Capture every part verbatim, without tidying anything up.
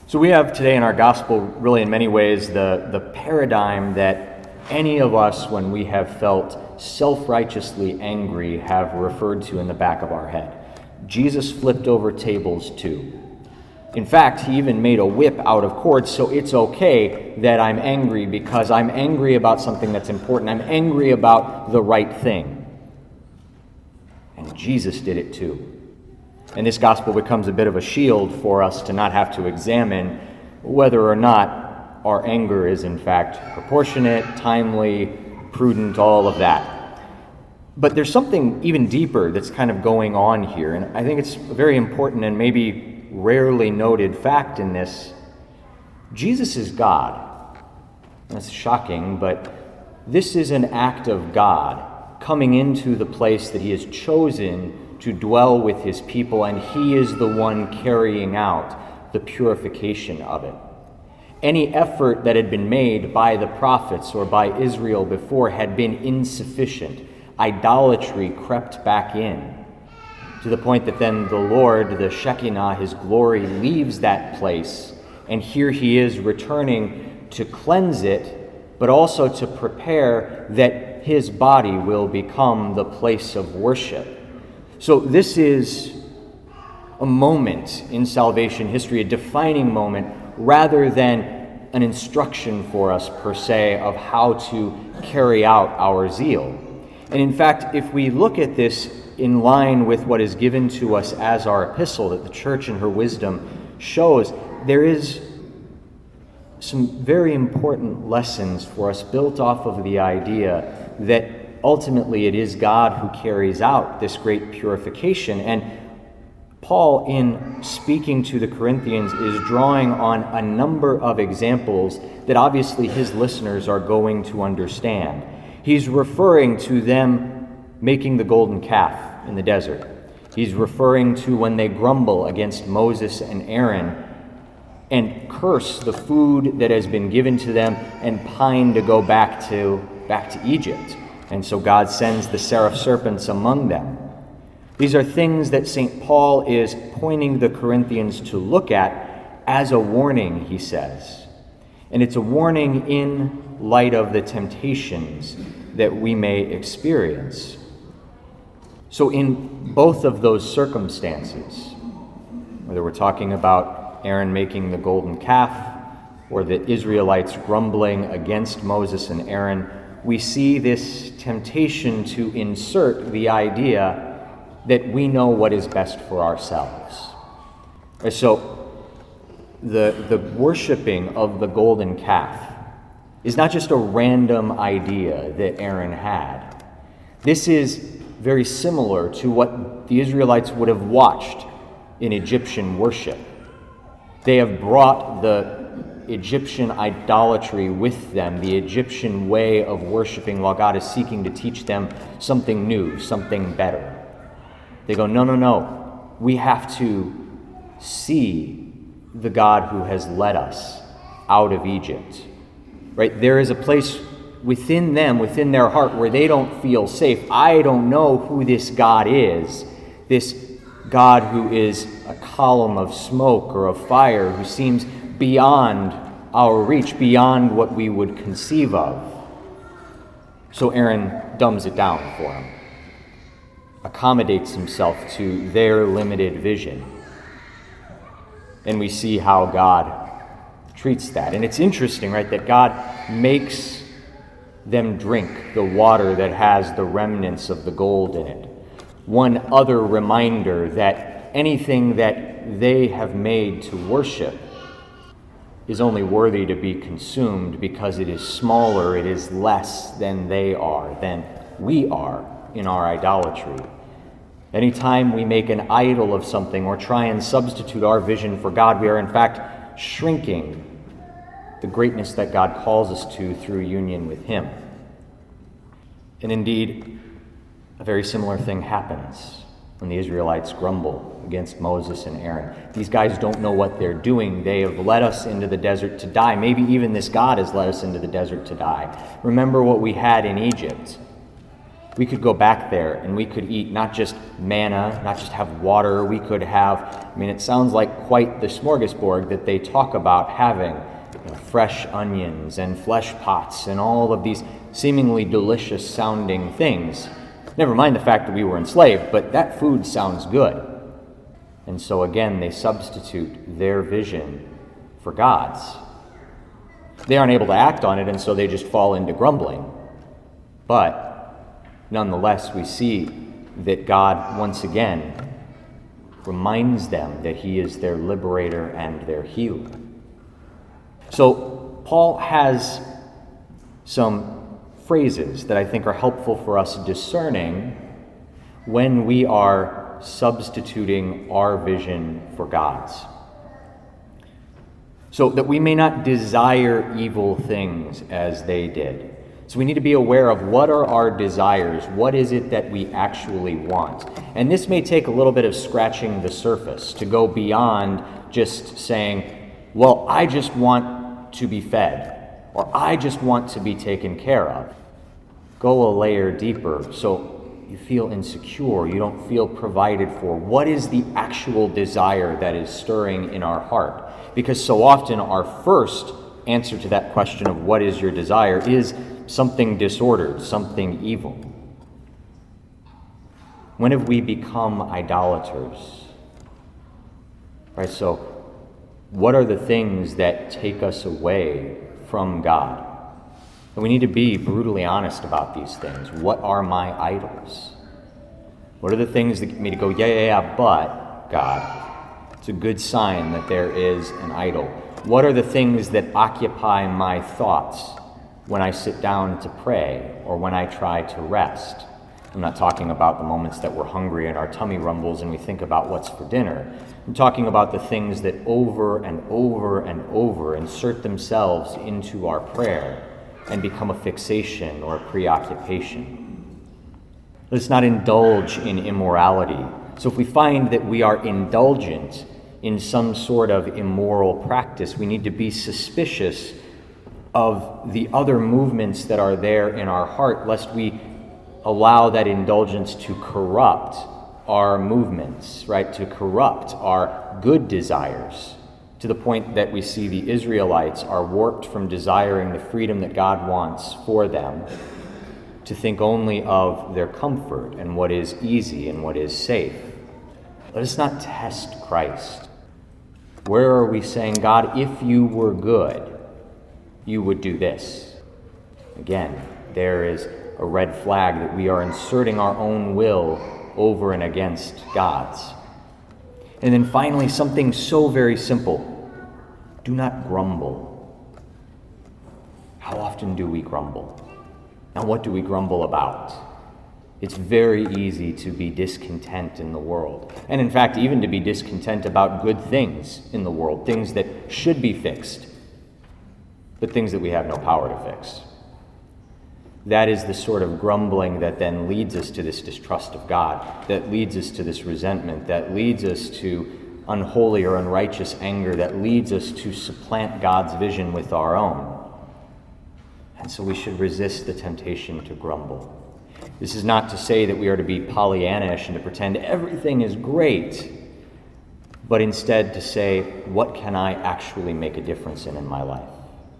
So we have today in our gospel, really in many ways, the, the paradigm that any of us, when we have felt self-righteously angry, have referred to in the back of our head. Jesus flipped over tables too. In fact, he even made a whip out of cords, so it's okay that I'm angry because I'm angry about something that's important. I'm angry about the right thing. And Jesus did it too. And this gospel becomes a bit of a shield for us to not have to examine whether or not our anger is in fact proportionate, timely, prudent, all of that. But there's something even deeper that's kind of going on here, and I think it's a very important and maybe rarely noted fact in this. Jesus is God. That's shocking, but this is an act of God coming into the place that he has chosen to dwell with his people, and he is the one carrying out the purification of it. Any effort that had been made by the prophets or by Israel before had been insufficient. Idolatry crept back in, to the point that then the Lord, the Shekinah, his glory, leaves that place, and here he is returning to cleanse it, but also to prepare that his body will become the place of worship. So this is a moment in salvation history, a defining moment, rather than an instruction for us per se of how to carry out our zeal. And in fact, if we look at this in line with what is given to us as our epistle that the church in her wisdom shows, there is some very important lessons for us built off of the idea that ultimately it is God who carries out this great purification. And Paul, in speaking to the Corinthians, is drawing on a number of examples that obviously his listeners are going to understand. He's referring to them making the golden calf in the desert. He's referring to when they grumble against Moses and Aaron and curse the food that has been given to them and pine to go back to, back to Egypt. And so God sends the seraph serpents among them. These are things that Saint Paul is pointing the Corinthians to look at as a warning, he says. And it's a warning in light of the temptations that we may experience. So in both of those circumstances, whether we're talking about Aaron making the golden calf or the Israelites grumbling against Moses and Aaron, we see this temptation to insert the idea that we know what is best for ourselves. So the, the worshiping of the golden calf is not just a random idea that Aaron had. This is very similar to what the Israelites would have watched in Egyptian worship. They have brought the Egyptian idolatry with them, the Egyptian way of worshiping, while God is seeking to teach them something new, something better. They go, no, no, no. We have to see the God who has led us out of Egypt. Right? There is a place within them, within their heart, where they don't feel safe. I don't know who this God is. This God who is a column of smoke or of fire, who seems beyond our reach, beyond what we would conceive of. So Aaron dumbs it down for them, accommodates himself to their limited vision. And we see how God treats that. And it's interesting, right, that God makes them drink the water that has the remnants of the gold in it. One other reminder that anything that they have made to worship is only worthy to be consumed because it is smaller, it is less than they are, than we are in our idolatry. Anytime we make an idol of something or try and substitute our vision for God, we are in fact shrinking the greatness that God calls us to through union with him. And indeed, a very similar thing happens when the Israelites grumble against Moses and Aaron. These guys don't know what they're doing. They have led us into the desert to die. Maybe even this God has led us into the desert to die. Remember what we had in Egypt. We could go back there and we could eat not just manna, not just have water. We could have, I mean, it sounds like quite the smorgasbord that they talk about having, you know, fresh onions and flesh pots and all of these seemingly delicious sounding things. Never mind the fact that we were enslaved, but that food sounds good. And so again, they substitute their vision for God's. They aren't able to act on it, and so they just fall into grumbling. But nonetheless, we see that God, once again, reminds them that he is their liberator and their healer. So Paul has some phrases that I think are helpful for us discerning when we are substituting our vision for God's. So that we may not desire evil things as they did. So we need to be aware of what are our desires, what is it that we actually want. And this may take a little bit of scratching the surface to go beyond just saying, well, I just want to be fed, or I just want to be taken care of. Go a layer deeper so you feel insecure, you don't feel provided for. What is the actual desire that is stirring in our heart? Because so often our first answer to that question of what is your desire is something disordered, something evil. When have we become idolaters? Right, so what are the things that take us away from God? And we need to be brutally honest about these things. What are my idols? What are the things that get me to go, yeah, yeah, yeah, but God? It's a good sign that there is an idol. What are the things that occupy my thoughts when I sit down to pray or when I try to rest? I'm not talking about the moments that we're hungry and our tummy rumbles and we think about what's for dinner. I'm talking about the things that over and over and over insert themselves into our prayer and become a fixation or a preoccupation. Let's not indulge in immorality. So if we find that we are indulgent in some sort of immoral practice, we need to be suspicious of the other movements that are there in our heart, lest we allow that indulgence to corrupt our movements, right? To corrupt our good desires, to the point that we see the Israelites are warped from desiring the freedom that God wants for them to think only of their comfort and what is easy and what is safe. Let us not test Christ. Where are we saying, God, if you were good, you would do this? Again, there is a red flag that we are inserting our own will over and against God's. And then finally, something so very simple. Do not grumble. How often do we grumble? And what do we grumble about? It's very easy to be discontent in the world. And in fact, even to be discontent about good things in the world, things that should be fixed, but things that we have no power to fix. That is the sort of grumbling that then leads us to this distrust of God, that leads us to this resentment, that leads us to unholy or unrighteous anger, that leads us to supplant God's vision with our own. And so we should resist the temptation to grumble. This is not to say that we are to be Pollyannish and to pretend everything is great, but instead to say, what can I actually make a difference in in my life?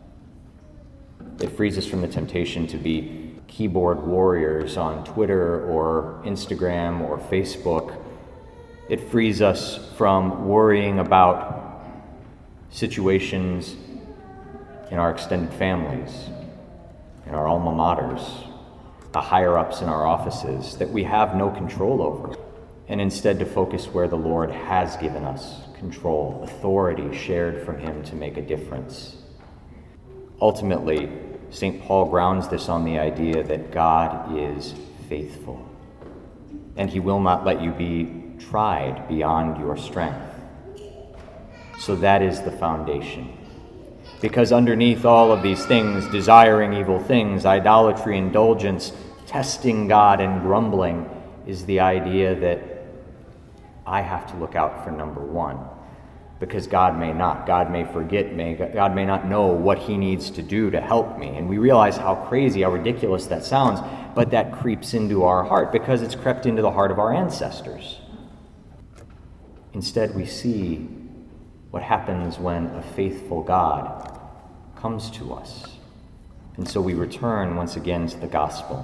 It frees us from the temptation to be keyboard warriors on Twitter or Instagram or Facebook. It frees us from worrying about situations in our extended families, in our alma maters, the higher-ups in our offices that we have no control over, and instead to focus where the Lord has given us control, authority shared from him to make a difference. Ultimately, Saint Paul grounds this on the idea that God is faithful, and he will not let you be tried beyond your strength. So that is the foundation. Because underneath all of these things, desiring evil things, idolatry, indulgence, testing God, and grumbling, is the idea that I have to look out for number one. because God may not. God may forget me. God may not know what he needs to do to help me. And we realize how crazy, how ridiculous that sounds, but that creeps into our heart because it's crept into the heart of our ancestors. Instead, we see what happens when a faithful God comes to us. And so we return once again to the gospel.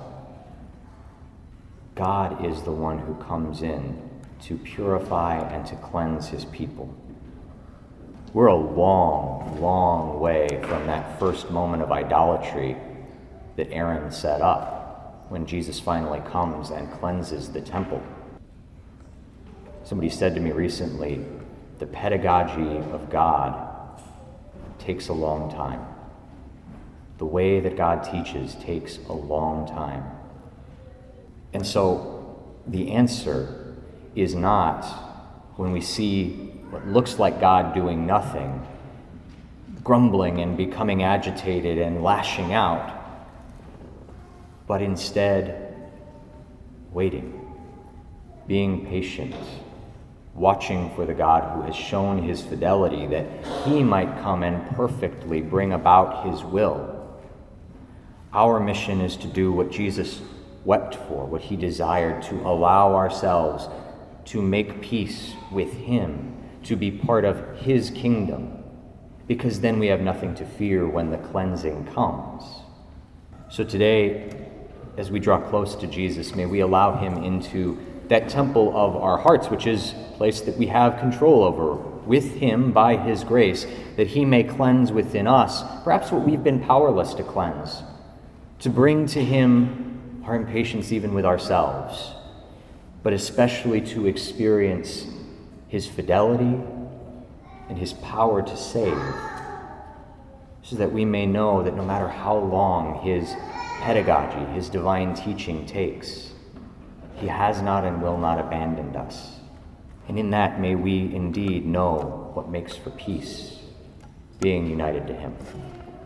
God is the one who comes in to purify and to cleanse his people. We're a long, long way from that first moment of idolatry that Aaron set up when Jesus finally comes and cleanses the temple. Somebody said to me recently, the pedagogy of God takes a long time. The way that God teaches takes a long time. And so the answer is not when we see what looks like God doing nothing, grumbling and becoming agitated and lashing out, but instead waiting, being patient, watching for the God who has shown his fidelity that he might come and perfectly bring about his will. Our mission is to do what Jesus wept for, what he desired, to allow ourselves to make peace with him, to be part of his kingdom, because then we have nothing to fear when the cleansing comes. So today, as we draw close to Jesus, may we allow him into that temple of our hearts, which is a place that we have control over with him by his grace, that he may cleanse within us perhaps what we've been powerless to cleanse, to bring to him our impatience even with ourselves, but especially to experience his fidelity and his power to save, so that we may know that no matter how long his pedagogy, his divine teaching takes, he has not and will not abandon us. And in that may we indeed know what makes for peace, being united to him.